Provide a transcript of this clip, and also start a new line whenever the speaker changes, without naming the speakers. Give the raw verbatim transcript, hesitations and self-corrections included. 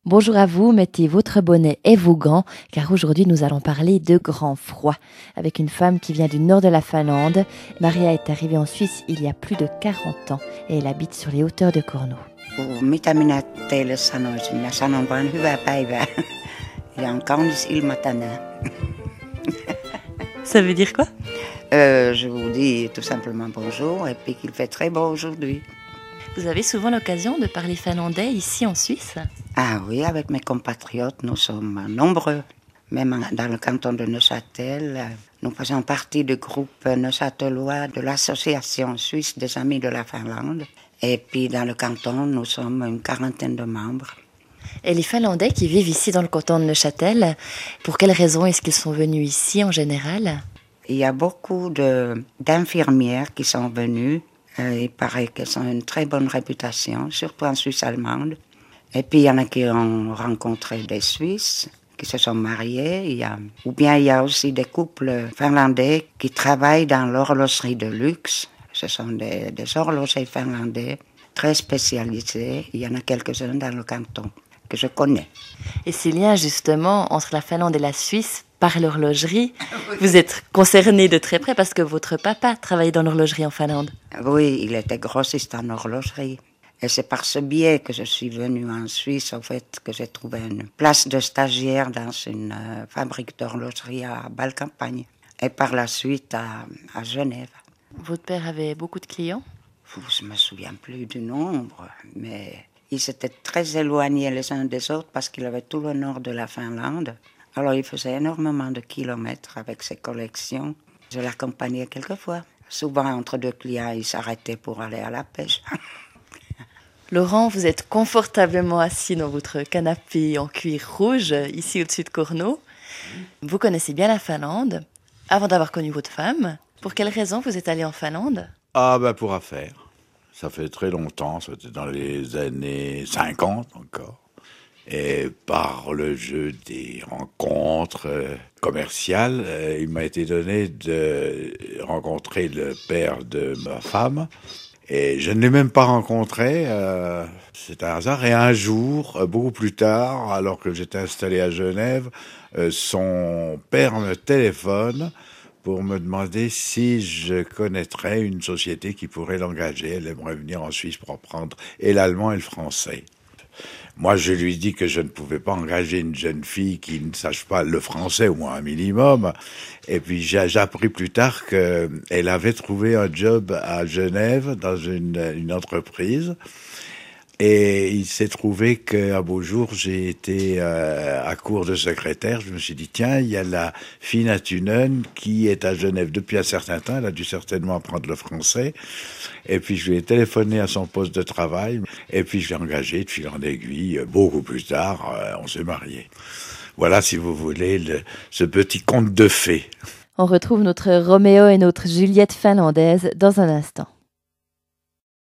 Bonjour à vous, mettez votre bonnet et vos gants, car aujourd'hui nous allons parler de grand froid. Avec une femme qui vient du nord de la Finlande, Maria est arrivée en Suisse il y a plus de quarante ans et elle habite sur les hauteurs de Corneau.
Mitä minä teille sanoisin? Minä sanon vain hyvää päivää. Ja on kaunis ilma tänään.
Ça veut dire quoi?
euh, Je vous dis tout simplement bonjour et puis qu'il fait très beau aujourd'hui.
Vous avez souvent l'occasion de parler finlandais ici en Suisse?
Ah oui, avec mes compatriotes, nous sommes nombreux. Même dans le canton de Neuchâtel, nous faisons partie du groupe neuchâtelois de l'Association suisse des amis de la Finlande. Et puis dans le canton, nous sommes une quarantaine de membres.
Et les Finlandais qui vivent ici dans le canton de Neuchâtel, pour quelles raisons est-ce qu'ils sont venus ici en général?
Il y a beaucoup de, d'infirmières qui sont venues. Euh, il paraît qu'elles ont une très bonne réputation, surtout en Suisse allemande. Et puis il y en a qui ont rencontré des Suisses, qui se sont mariés. Il y a, ou bien il y a aussi des couples finlandais qui travaillent dans l'horlogerie de luxe. Ce sont des, des horlogers finlandais très spécialisés. Il y en a quelques-uns dans le canton que je connais.
Et ces liens justement entre la Finlande et la Suisse par l'horlogerie, oui. Vous êtes concerné de très près parce que votre papa travaillait dans l'horlogerie en Finlande.
Oui, il était grossiste en horlogerie. Et c'est par ce biais que je suis venue en Suisse, au fait, que j'ai trouvé une place de stagiaire dans une euh, fabrique d'horlogerie à Bâle-Campagne. Et par la suite à, à Genève.
Votre père avait beaucoup de clients?
Je ne me souviens plus du nombre, mais ils étaient très éloignés les uns des autres parce qu'il avait tout le nord de la Finlande. Alors il faisait énormément de kilomètres avec ses collections. Je l'accompagnais quelquefois. Souvent, entre deux clients, il s'arrêtait pour aller à la pêche.
Laurent, vous êtes confortablement assis dans votre canapé en cuir rouge, ici au-dessus de Corneau. Vous connaissez bien la Finlande. Avant d'avoir connu votre femme, pour quelle raison vous êtes allé en Finlande?
Ah ben pour affaires. Ça fait très longtemps, c'était dans les années cinquante encore. Et par le jeu des rencontres euh, commerciales, euh, il m'a été donné de rencontrer le père de ma femme. Et je ne l'ai même pas rencontré, euh, c'est un hasard. Et un jour, euh, beaucoup plus tard, alors que j'étais installé à Genève, euh, son père me téléphone pour me demander si je connaîtrais une société qui pourrait l'engager. Elle aimerait venir en Suisse pour apprendre et l'allemand et le français. Moi, je lui dis que je ne pouvais pas engager une jeune fille qui ne sache pas le français, au moins un minimum. Et puis, j'ai, j'ai appris plus tard qu'elle avait trouvé un job à Genève dans une, une entreprise. Et il s'est trouvé qu'un beau jour, j'ai été euh, à court de secrétaire. Je me suis dit, tiens, il y a la Fina Tunen qui est à Genève depuis un certain temps. Elle a dû certainement apprendre le français. Et puis, je lui ai téléphoné à son poste de travail. Et puis, je l'ai engagé de fil en aiguille. Beaucoup plus tard, euh, on s'est mariés. Voilà, si vous voulez, le, ce petit conte de fées.
On retrouve notre Roméo et notre Juliette finlandaise dans un instant.